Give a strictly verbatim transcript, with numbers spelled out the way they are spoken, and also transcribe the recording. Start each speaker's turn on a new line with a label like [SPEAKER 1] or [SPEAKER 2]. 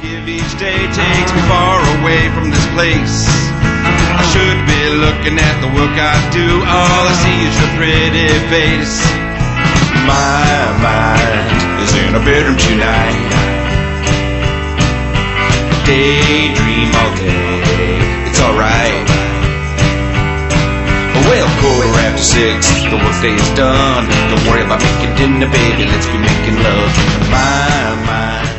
[SPEAKER 1] give each day takes me far away from this place. I should be looking at the work I do. All I see is your pretty face. My mind is in a bedroom tonight. Daydream all day, it's alright. Well, quarter after six, the workday is done. Don't worry about making dinner, baby, let's be making love. My mind